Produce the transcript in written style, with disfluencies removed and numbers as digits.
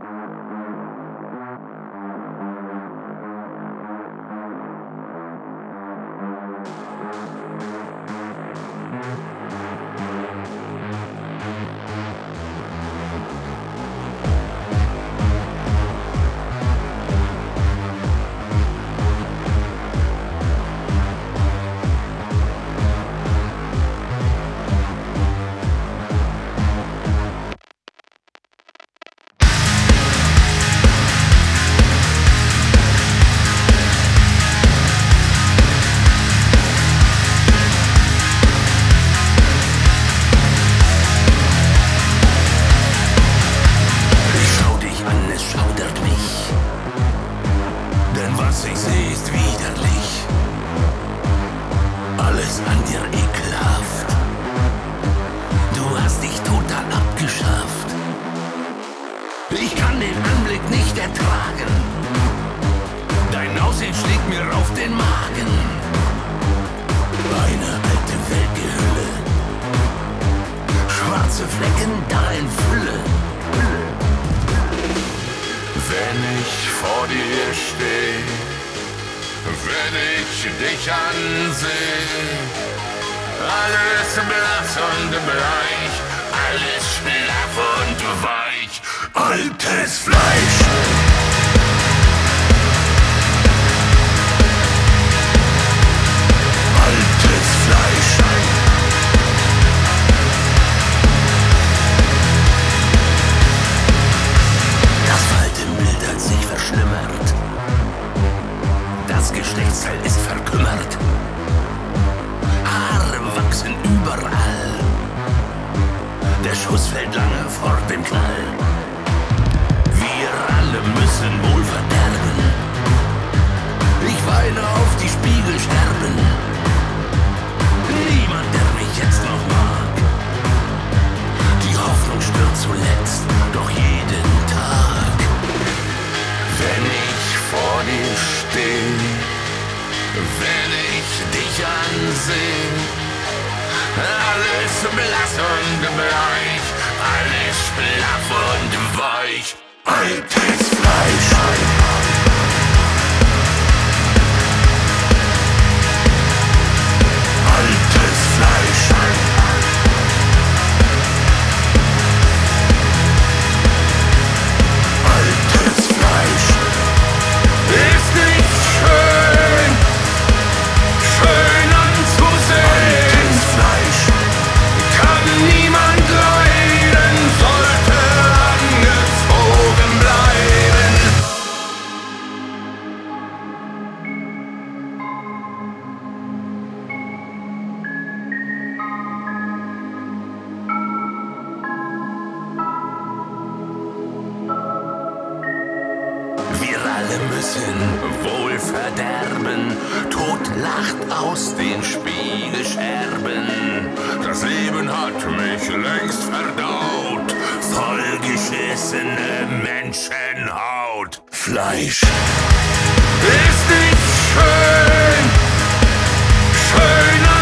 Was ich sehe, ist widerlich. Alles an dir ekelhaft. Du hast dich total abgeschafft. Ich kann den Anblick nicht ertragen. Dein Aussehen schlägt mir auf den Magen. Eine alte Weltgehülle. Schwarze Flecken da in Fülle. Wenn ich vor dir stehe, wenn ich dich ansehe, alles blass und bleich, alles schlaff und weich, altes Fleisch. Altes Fleisch. Hat sich verschlimmert. Das Geschlechtsteil ist verkümmert. Haare wachsen überall. Der Schuss fällt lange vor dem Knall. Wir alle müssen wohl verderben. Ich weine auf die Spiegelscherben. Niemand, der mich jetzt noch mag. Die Hoffnung stirbt zuletzt, doch jeden Tag. Wenn ich vor dir stehe, wenn ich dich ansehe, alles blass und bleich, alles schlaff und weich, altes Fleisch. Altes Fleisch. Altes Fleisch. Ist nicht schön, schön anzusehen. Altes Fleisch. Kann niemand leiden, sollte angezogen bleiben. Wir alle müssen wohl verderben. Tod lacht aus den Spiegelscherben. Das Leben hat mich längst verdaut. Vollgeschissene Menschenhaut. Fleisch. Ist nicht schön, schön